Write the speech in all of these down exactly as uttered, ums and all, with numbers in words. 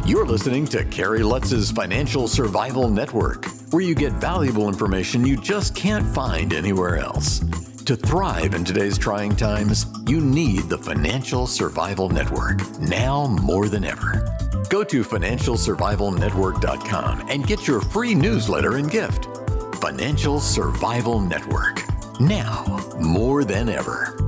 You're listening to Kerry Lutz's Financial Survival Network, where you get valuable information you just can't find anywhere else. To thrive in today's trying times, you need the Financial Survival Network, now more than ever. Go to financial survival network dot com and get your free newsletter and gift. Financial Survival Network, now more than ever.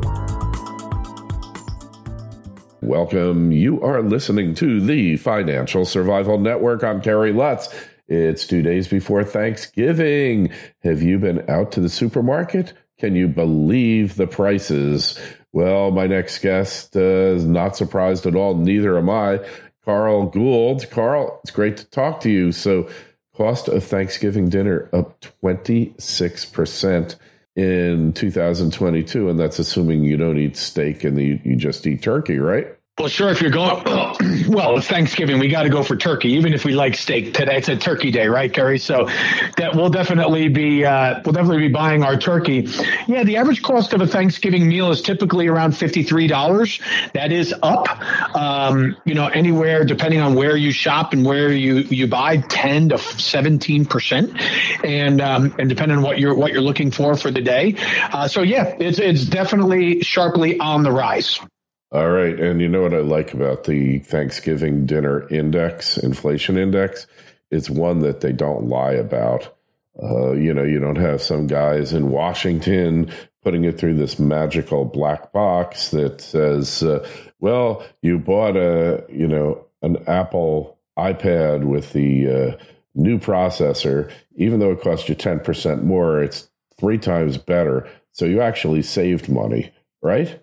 Welcome. You are listening to the Financial Survival Network. I'm Kerry Lutz. It's two days before Thanksgiving. Have you been out to the supermarket? Can you believe the prices? Well, my next guest uh, is not surprised at all. Neither am I. Carl Gould. Carl, it's great to talk to you. So, cost of Thanksgiving dinner up twenty-six percent in two thousand twenty-two, and that's assuming you don't eat steak and you, you just eat turkey, right? Well, sure, if you're going, well, it's Thanksgiving, we got to go for turkey, even if we like steak today. It's a turkey day, right, Kerry? So that we'll definitely be, uh, we'll definitely be buying our turkey. Yeah, the average cost of a Thanksgiving meal is typically around fifty-three dollars. That is up, um, you know, anywhere, depending on where you shop and where you, you buy, ten to seventeen percent. And, um, and depending on what you're, what you're looking for for the day. Uh, so yeah, it's, it's definitely sharply on the rise. All right. And you know what I like about the Thanksgiving dinner index, inflation index? It's one that they don't lie about. Uh, you know, you don't have some guys in Washington putting it through this magical black box that says, uh, well, you bought a, you know, an Apple iPad with the uh, new processor. Even though it cost you ten percent more, it's three times better. So you actually saved money, right?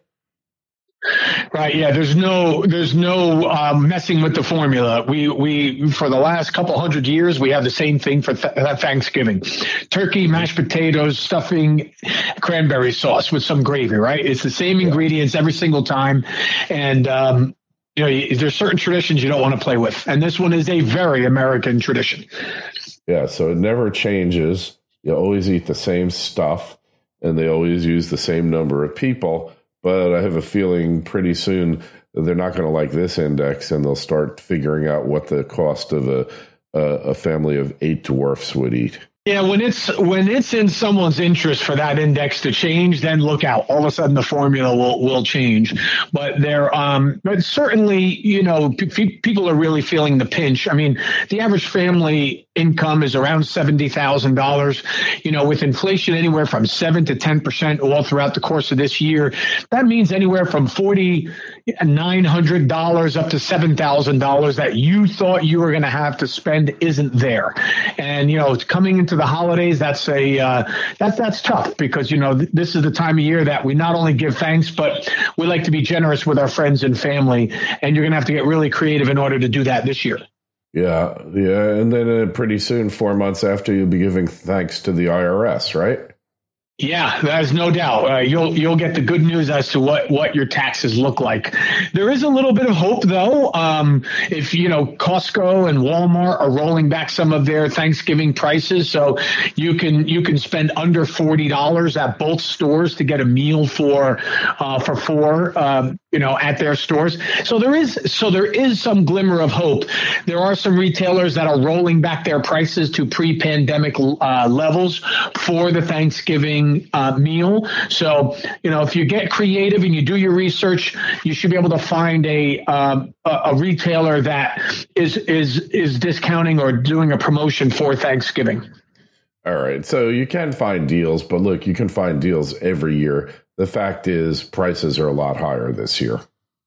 Right. Yeah. There's no there's no um, messing with the formula. We we for the last couple hundred years, we have the same thing for th- Thanksgiving: turkey, mashed potatoes, stuffing, cranberry sauce with some gravy. Right. It's the same ingredients every single time. And, um, you know, there's certain traditions you don't want to play with. And this one is a very American tradition. Yeah. So it never changes. You always eat the same stuff and they always use the same number of people. But I have a feeling pretty soon they're not going to like this index, and they'll start figuring out what the cost of a a, a family of eight dwarfs would eat. Yeah, when it's when it's in someone's interest for that index to change, then look out. All of a sudden, the formula will will change. But there, um, but certainly, you know, p- people are really feeling the pinch. I mean, the average family income is around seventy thousand dollars. You know, with inflation anywhere from seven to ten percent all throughout the course of this year, that means anywhere from forty nine hundred dollars up to seven thousand dollars that you thought you were going to have to spend isn't there. And you know, it's coming into the holidays. That's a uh, that's that's tough because you know th- this is the time of year that we not only give thanks, but we like to be generous with our friends and family. And you're going to have to get really creative in order to do that this year. Yeah, yeah, and then uh, pretty soon, four months after, you'll be giving thanks to the I R S, right? Yeah, there's no doubt. Uh, you'll you'll get the good news as to what, what your taxes look like. There is a little bit of hope, though. Um, if, you know, Costco and Walmart are rolling back some of their Thanksgiving prices, so you can you can spend under forty dollars at both stores to get a meal for uh, for four, um, you know, at their stores. So there is so there is some glimmer of hope. There are some retailers that are rolling back their prices to pre-pandemic uh, levels for the Thanksgiving Uh, meal. So, you know, if you get creative and you do your research, you should be able to find a um, a, a retailer that is is is discounting or doing a promotion for Thanksgiving. All right. So you can find deals, but look, you can find deals every year. The fact is prices are a lot higher this year.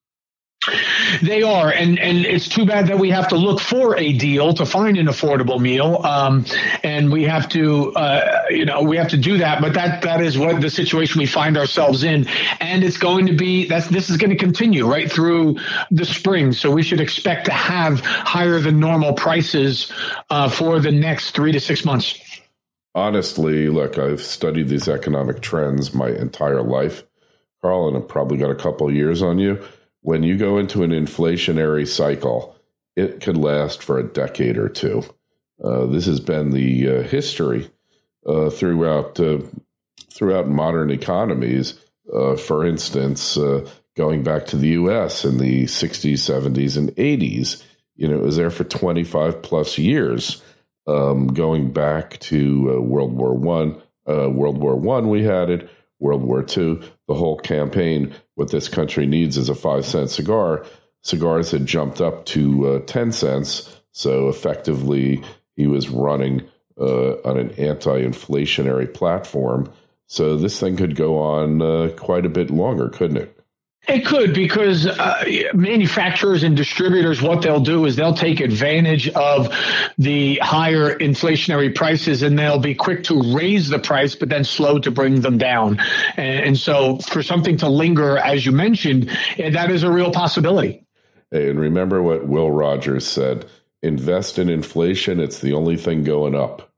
They are, and, and it's too bad that we have to look for a deal to find an affordable meal, um, and we have to, uh, you know, we have to do that. But that that is what the situation we find ourselves in, and it's going to be that's this is going to continue right through the spring. So we should expect to have higher than normal prices uh, for the next three to six months. Honestly, look, I've studied these economic trends my entire life, Carl, and I've probably got a couple of years on you. When you go into an inflationary cycle, it could last for a decade or two. Uh, this has been the uh, history uh, throughout uh, throughout modern economies. Uh, for instance, uh, going back to the U S in the sixties, seventies, and eighties, you know, it was there for twenty-five plus years, um, going back to uh, World War One. Uh, World War One, we had it. World War Two, the whole campaign. What this country needs is a five cent cigar. Cigars had jumped up to uh, ten cents. So effectively, he was running uh, on an anti-inflationary platform. So this thing could go on uh, quite a bit longer, couldn't it? It could, because uh, manufacturers and distributors, what they'll do is they'll take advantage of the higher inflationary prices, and they'll be quick to raise the price, but then slow to bring them down. And, and so for something to linger, as you mentioned, that is a real possibility. Hey, and remember what Will Rogers said, invest in inflation. It's the only thing going up.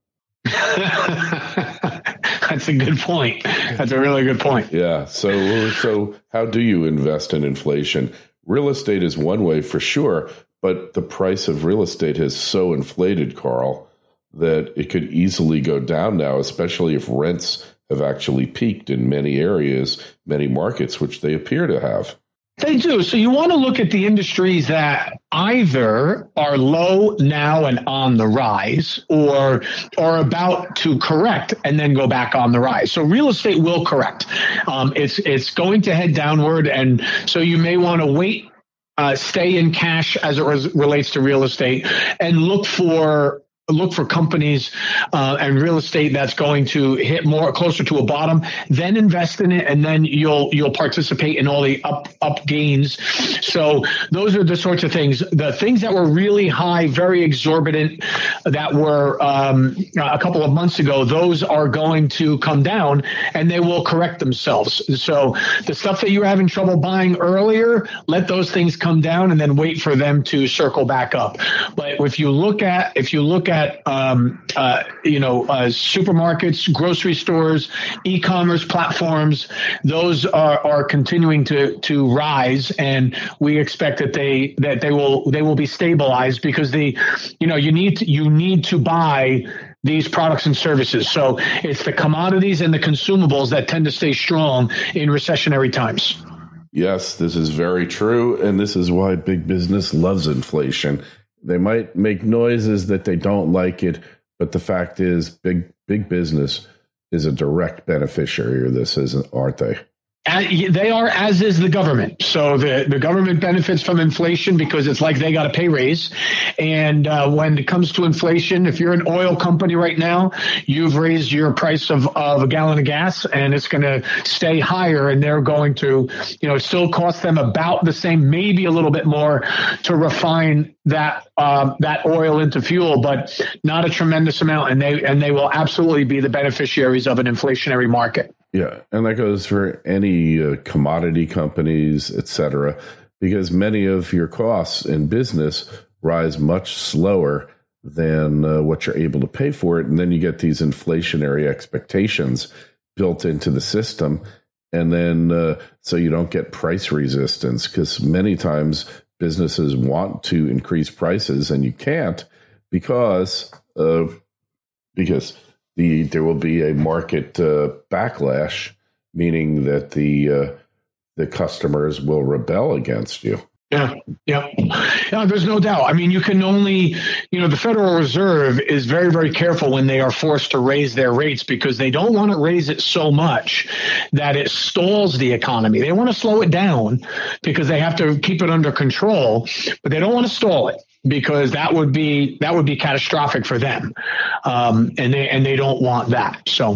That's a good point. That's a really good point. Yeah. So, so how do you invest in inflation? Real estate is one way for sure, but the price of real estate has so inflated, Carl, that it could easily go down now, especially if rents have actually peaked in many areas, many markets, which they appear to have. They do. So you want to look at the industries that either are low now and on the rise, or are about to correct and then go back on the rise. So real estate will correct. Um, it's it's going to head downward, and so you may want to wait, uh, stay in cash as it res- relates to real estate, and look for. Look for companies uh, and real estate that's going to hit more closer to a bottom. Then invest in it, and then you'll you'll participate in all the up up gains. So those are the sorts of things. The things that were really high, very exorbitant, that were um, a couple of months ago, those are going to come down, and they will correct themselves. So the stuff that you were having trouble buying earlier, let those things come down, and then wait for them to circle back up. But if you look at if you look at Um, uh, you know, uh, supermarkets, grocery stores, e-commerce platforms, those are, are continuing to to rise, and we expect that they that they will they will be stabilized, because the you know you need to, you need to buy these products and services. So it's the commodities and the consumables that tend to stay strong in recessionary times. Yes, this is very true, and this is why big business loves inflation. They might make noises that they don't like it, but the fact is, big big business is a direct beneficiary of this, isn't, aren't they? And they are, as is the government. So the, the government benefits from inflation because it's like they got a pay raise. And uh, when it comes to inflation, if you're an oil company right now, you've raised your price of, of a gallon of gas, and it's going to stay higher. And they're going to, you know, still cost them about the same, maybe a little bit more, to refine that um, that oil into fuel, but not a tremendous amount. And they and they will absolutely be the beneficiaries of an inflationary market. Yeah, and that goes for any uh, commodity companies, et cetera, because many of your costs in business rise much slower than uh, what you're able to pay for it. And then you get these inflationary expectations built into the system. And then uh, so you don't get price resistance, because many times businesses want to increase prices and you can't because uh, because the there will be a market uh, backlash, meaning that the uh, the customers will rebel against you. Yeah, yeah, yeah. There's no doubt. I mean, you can only, you know, the Federal Reserve is very, very careful when they are forced to raise their rates, because they don't want to raise it so much that it stalls the economy. They want to slow it down because they have to keep it under control, but they don't want to stall it, because that would be that would be catastrophic for them, um, and they and they don't want that. So,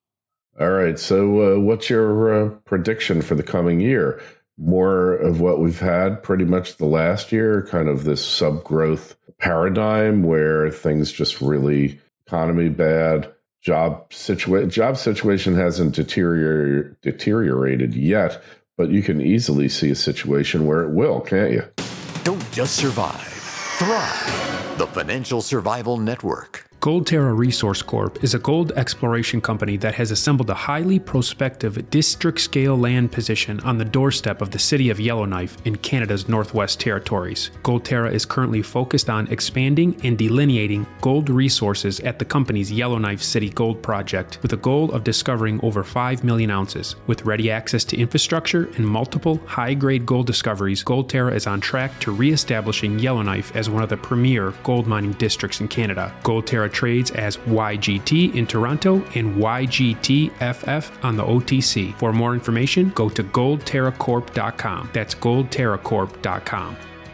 all right. So, uh, what's your uh, prediction for the coming year? More of what we've had pretty much the last year, kind of this sub-growth paradigm where things just really, economy bad, job situation job situation hasn't deterior- deteriorated yet, but you can easily see a situation where it will, can't you? Don't just survive, thrive. The Financial Survival Network. Goldterra Resource Corp is a gold exploration company that has assembled a highly prospective district-scale land position on the doorstep of the city of Yellowknife in Canada's Northwest Territories. Goldterra is currently focused on expanding and delineating gold resources at the company's Yellowknife City Gold Project, with a goal of discovering over five million ounces. With ready access to infrastructure and multiple high-grade gold discoveries, Goldterra is on track to re-establishing Yellowknife as one of the premier gold mining districts in Canada. Goldterra trades as Y G T in Toronto and Y G T F F on the O T C. For more information, go to gold terra corp dot com. That's gold terra corp dot com.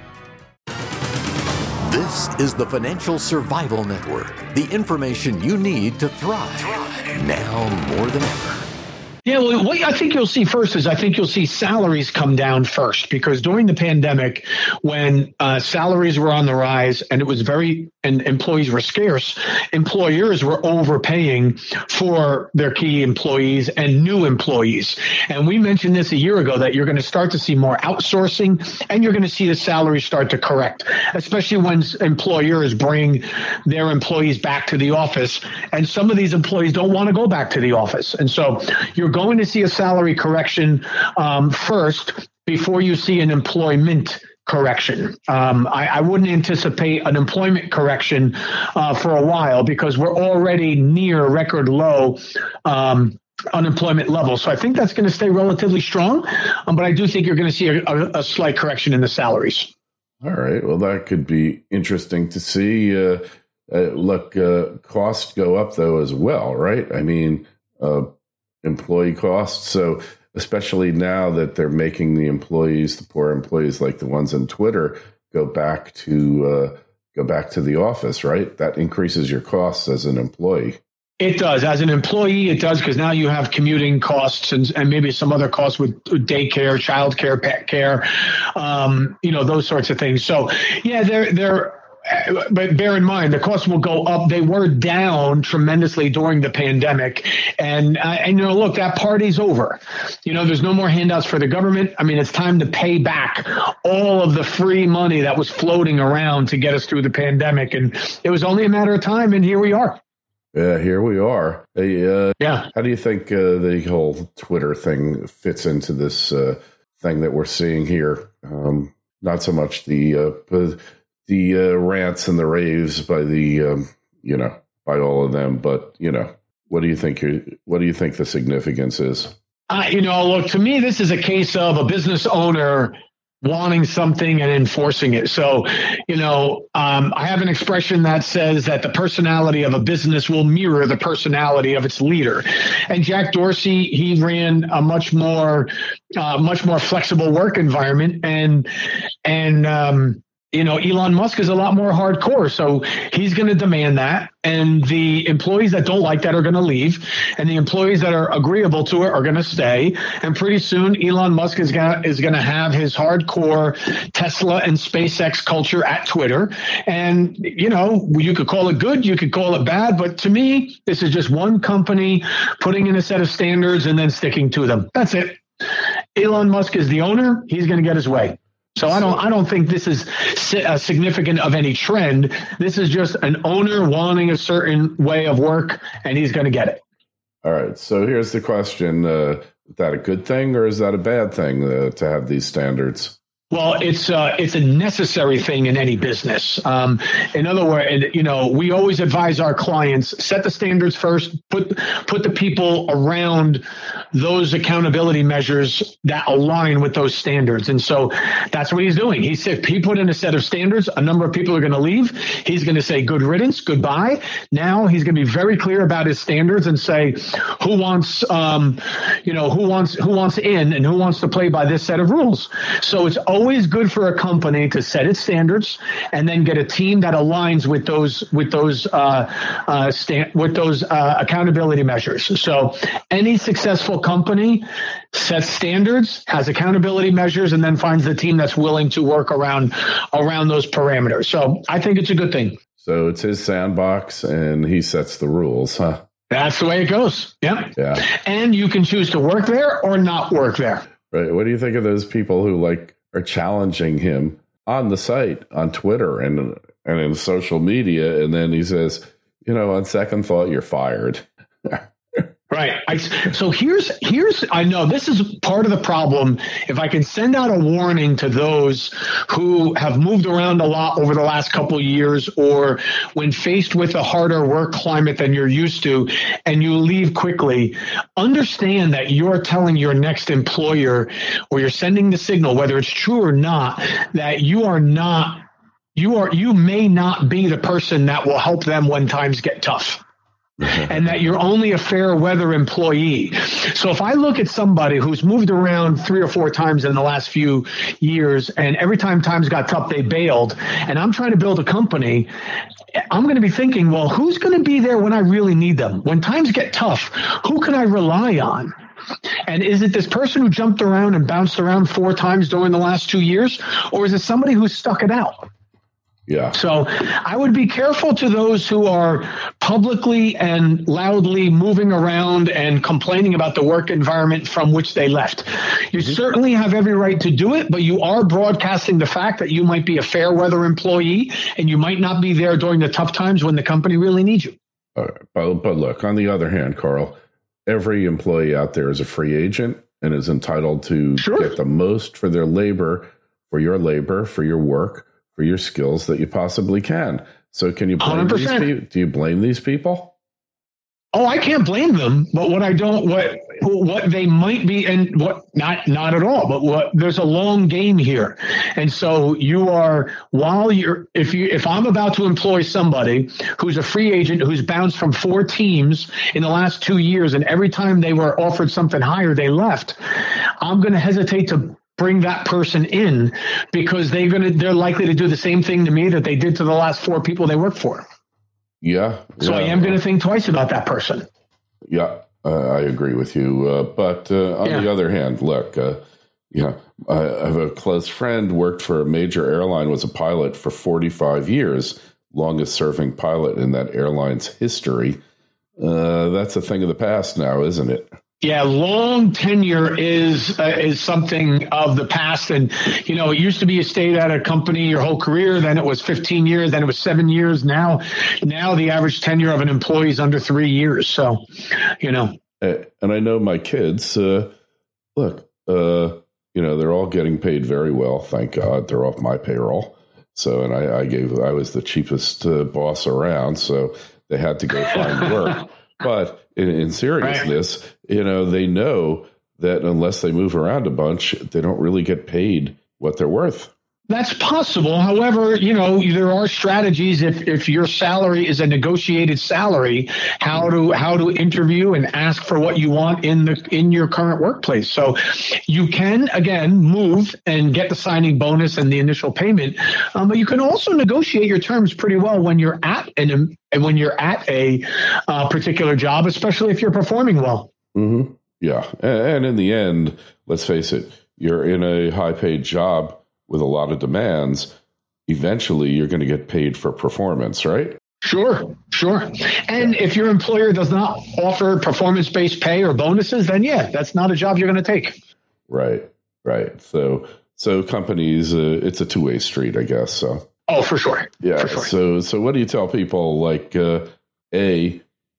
This is the Financial Survival Network, the information you need to thrive, now more than ever. Yeah, well, what I think you'll see first is I think you'll see salaries come down first, because during the pandemic, when uh, salaries were on the rise and it was very and employees were scarce, employers were overpaying for their key employees and new employees. And we mentioned this a year ago, that you're going to start to see more outsourcing and you're going to see the salaries start to correct, especially when employers bring their employees back to the office. And some of these employees don't want to go back to the office. And so you're going to see a salary correction um, first before you see an employment correction. Um, I, I wouldn't anticipate an employment correction uh, for a while, because we're already near record low um, unemployment level. So I think that's going to stay relatively strong. Um, but I do think you're going to see a, a, a slight correction in the salaries. All right. Well, that could be interesting to see. Uh, uh, look, uh, costs go up, though, as well, right? I mean, uh, employee costs. So especially now that they're making the employees, the poor employees like the ones on Twitter, go back to uh, go back to the office, right? That increases your costs as an employee. It does. As an employee, it does, because now you have commuting costs and, and maybe some other costs with daycare, childcare, pet care, um, you know, those sorts of things. So, yeah, they're they're. But bear in mind, the costs will go up. They were down tremendously during the pandemic. And, uh, and, you know, look, that party's over. You know, there's no more handouts for the government. I mean, it's time to pay back all of the free money that was floating around to get us through the pandemic. And it was only a matter of time. And here we are. Yeah, here we are. Hey, uh, yeah. How do you think uh, the whole Twitter thing fits into this uh, thing that we're seeing here? Um, not so much the... Uh, the uh, rants and the raves by the, um, you know, by all of them. But, you know, what do you think? You, what do you think the significance is? Uh, you know, look, to me, this is a case of a business owner wanting something and enforcing it. So, you know, um, I have an expression that says that the personality of a business will mirror the personality of its leader. And Jack Dorsey, he ran a much more, uh, much more flexible work environment. And, and, um, You know, Elon Musk is a lot more hardcore, so he's going to demand that. And the employees that don't like that are going to leave. And the employees that are agreeable to it are going to stay. And pretty soon, Elon Musk is going is going to have his hardcore Tesla and SpaceX culture at Twitter. And, you know, you could call it good, you could call it bad. But to me, this is just one company putting in a set of standards and then sticking to them. That's it. Elon Musk is the owner. He's going to get his way. So I don't I don't think this is significant of any trend. This is just an owner wanting a certain way of work, and he's going to get it. All right. So here's the question. Uh, is that a good thing or is that a bad thing uh, to have these standards? Well, it's uh, it's a necessary thing in any business. Um, in other words, you know, we always advise our clients, set the standards first, put put the people around those accountability measures that align with those standards. And so that's what he's doing. He said, he put in a set of standards. A number of people are going to leave. He's going to say good riddance, goodbye. Now he's going to be very clear about his standards and say who wants, um, you know, who wants who wants in and who wants to play by this set of rules. So it's always good for a company to set its standards and then get a team that aligns with those with those uh, uh, sta- with those uh, accountability measures. So any successful company sets standards, has accountability measures, and then finds the team that's willing to work around around those parameters. So I think it's a good thing. So it's his sandbox, and he sets the rules, huh? That's the way it goes. Yep. Yeah. And you can choose to work there or not work there. Right. What do you think of those people who like are challenging him on the site, on Twitter, and and in social media, and then he says, you know, on second thought, you're fired. Right. I, so here's, here's, I know this is part of the problem. If I can send out a warning to those who have moved around a lot over the last couple of years, or when faced with a harder work climate than you're used to, and you leave quickly, understand that you're telling your next employer, or you're sending the signal, whether it's true or not, that you are not, you are, you may not be the person that will help them when times get tough. And that you're only a fair weather employee. So if I look at somebody who's moved around three or four times in the last few years, and every time times got tough, they bailed, and I'm trying to build a company, I'm going to be thinking, well, who's going to be there when I really need them? When times get tough, who can I rely on? And is it this person who jumped around and bounced around four times during the last two years? Or is it somebody who stuck it out? Yeah. So I would be careful to those who are publicly and loudly moving around and complaining about the work environment from which they left. You mm-hmm. certainly have every right to do it, but you are broadcasting the fact that you might be a fair weather employee and you might not be there during the tough times when the company really needs you. All right. But, but look, on the other hand, Carl, every employee out there is a free agent and is entitled to sure. get the most for their labor, for your labor, for your work, for your skills that you possibly can. So can you blame these people? Do you blame these people? Oh, I can't blame them, but what I don't, what, what they might be, and what, not, not at all, but what, there's a long game here. And so you are, while you're, if you, if I'm about to employ somebody who's a free agent, who's bounced from four teams in the last two years, and every time they were offered something higher, they left, I'm going to hesitate to bring that person in, because they're going to, they're likely to do the same thing to me that they did to the last four people they worked for. Yeah. So yeah. I am going to think twice about that person. Yeah, uh, I agree with you. Uh, but uh, on yeah. the other hand, look, uh, yeah, I have a close friend, worked for a major airline, was a pilot for forty-five years, longest serving pilot in that airline's history. Uh, that's a thing of the past now, isn't it? Yeah, long tenure is uh, is something of the past. And, you know, it used to be you stayed at a company your whole career. Then it was fifteen years. Then it was seven years. Now, now the average tenure of an employee is under three years. So, you know. And I know my kids, uh, look, uh, you know, they're all getting paid very well. Thank God they're off my payroll. So, and I, I gave, I was the cheapest uh, boss around. So they had to go find work. But in, in seriousness, right. you know, they know that unless they move around a bunch, they don't really get paid what they're worth. That's possible. However, you know, there are strategies if, if your salary is a negotiated salary, how to how to interview and ask for what you want in the in your current workplace. So you can, again, move and get the signing bonus and the initial payment, um, but you can also negotiate your terms pretty well when you're at an and when you're at a uh, particular job, especially if you're performing well. Mm-hmm. Yeah, and, and in the end, let's face it, you're in a high-paid job with a lot of demands. Eventually, you're going to get paid for performance, right? Sure, sure. And yeah. if your employer does not offer performance-based pay or bonuses, then yeah, that's not a job you're going to take. Right, right. So, so companies, uh, it's a two-way street, I guess. So. Oh, for sure. Yeah. For sure. So, so what do you tell people? Like, uh, a,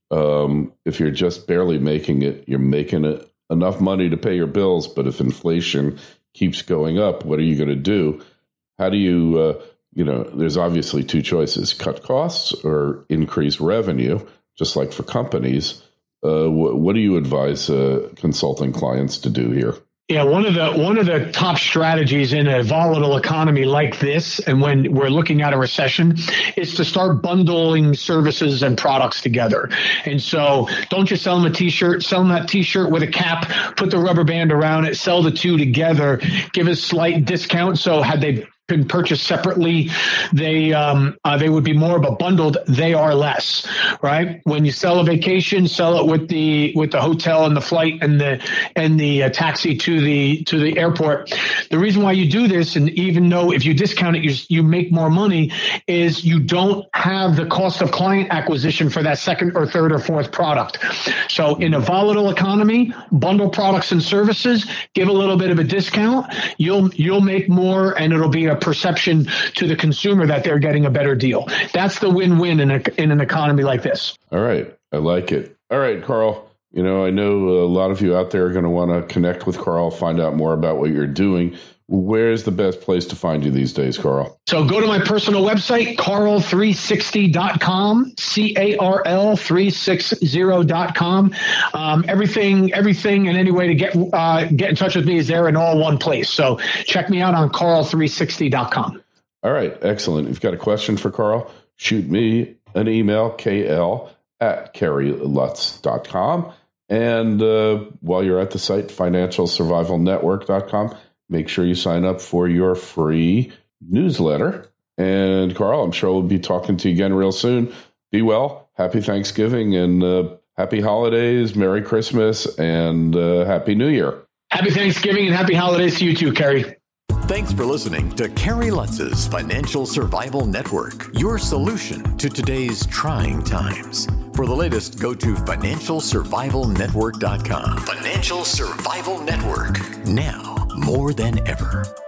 um, if you're just barely making it, you're making it enough money to pay your bills, but if inflation keeps going up, what are you going to do? How do you, uh, you know, there's obviously two choices: cut costs or increase revenue, just like for companies. Uh, wh- what do you advise uh, consulting clients to do here? Yeah, one of the one of the top strategies in a volatile economy like this, and when we're looking at a recession, is to start bundling services and products together. And so don't just sell them a T-shirt, sell them that T-shirt with a cap, put the rubber band around it, sell the two together, give a slight discount. So had they been purchased separately, they um, uh, they would be more, but bundled, they are less, right? When you sell a vacation, sell it with the with the hotel and the flight and the and the uh, taxi to the to the airport. The reason why you do this, and even though if you discount it, you you make more money, is you don't have the cost of client acquisition for that second or third or fourth product. So in a volatile economy, bundle products and services, give a little bit of a discount. You'll you'll make more, and it'll be a a perception to the consumer that they're getting a better deal. That's the win-win in, a, in an economy like this. All right. I like it. All right, Carl. You know, I know a lot of you out there are going to want to connect with Carl, find out more about what you're doing. Where's the best place to find you these days, Carl? So go to my personal website, carl three sixty dot com, C A R L three sixty dot com. Um, everything, everything and any way to get uh, get in touch with me is there in all one place. So check me out on carl three sixty dot com. All right. Excellent. If you've got a question for Carl, shoot me an email, K L at kerry lutz dot com. And uh, while you're at the site, financial survival network dot com, make sure you sign up for your free newsletter. And Carl, I'm sure we'll be talking to you again real soon. Be well. Happy Thanksgiving and uh, happy holidays. Merry Christmas and uh, Happy New Year. Happy Thanksgiving and happy holidays to you too, Kerry. Thanks for listening to Kerry Lutz's Financial Survival Network, your solution to today's trying times. For the latest, go to financial survival network dot com. Financial Survival Network, now more than ever.